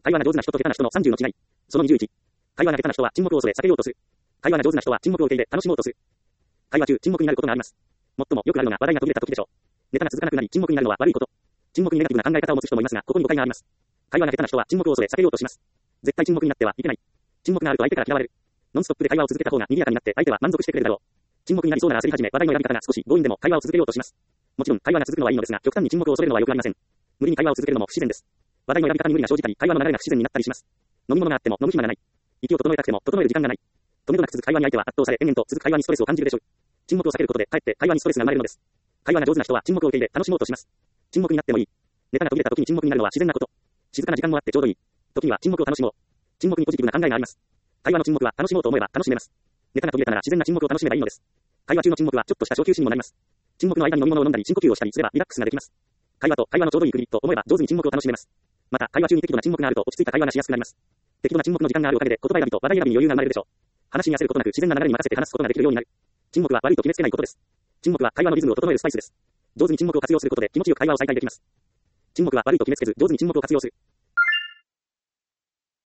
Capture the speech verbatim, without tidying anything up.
会話が上手な人と下手な人のさんじゅうの違い。そのにじゅういち。会話が下手な人は沈黙を恐れ避けようとする。会話が上手な人は沈黙を受け入れ楽しもうとする。会話中沈黙になることがあります。最もよくあるのが話題が途切れた時でしょう。ネタが続かなくなり沈黙になるのは悪いこと。沈黙にネガティブな考え方を持つ人もいますが、ここに誤解があります。会話が下手な人は沈黙を恐れ避けようとします。絶対沈黙になってはいけない。沈黙があると相手から嫌われる。ノンストップで会話を続けた方が賑やかになって相手は満足してくれるだろう。沈黙になりそうなら焦り始め、話題の選び方が少し強引でも会話を続けようとします。もちろん会話が続くのはいいのですが、極端に沈黙を恐れるのは良くありません。無理に会話を続けるのも不自然です。話題の選び方に無理が生じたり、会話の流れが不自然になったりします。飲み物があっても飲む暇がない。息を整えたくても整える時間がない。止めどなく続く会話に相手は圧倒され、延々と続く会話にストレスを感じるでしょう。沈黙を避けることで、かえって会話にストレスが生まれるのです。会話が上手な人は沈黙を受け入れ、楽しもうとします。沈黙になってもいい。ネタが途切れた時に沈黙になるのは自然なこと。静かな時間もあってちょうどいい。時には沈黙を楽しもう。沈黙にポジティブな考えがあります。会話の沈黙は楽しもうと思えば楽しめます。ネタが途切れたなら自然な沈黙を楽しめばいいのです。会話中の沈黙はちょっとした小休止にもなります。沈黙の間に飲み物を飲んだり深呼吸をしたりすればリラックスができます。会話と会話のちょうどいい区切りと思えば上手に沈黙を楽しめます。また会話中に適度な沈黙があると落ち着いた会話がしやすくなります。適度な沈黙の時間があるおかげで言葉選びと話題選びに余裕が生まれるでしょう。話に焦ることなく自然な流れに任せて話すことができるようになる。沈黙は悪いと決めつけないことです。沈黙は会話のリズムを整えるスパイスです。上手に沈黙を活用することで気持ちよく会話を再開できます。沈黙は悪いと決めつけず上手に沈黙を活用する。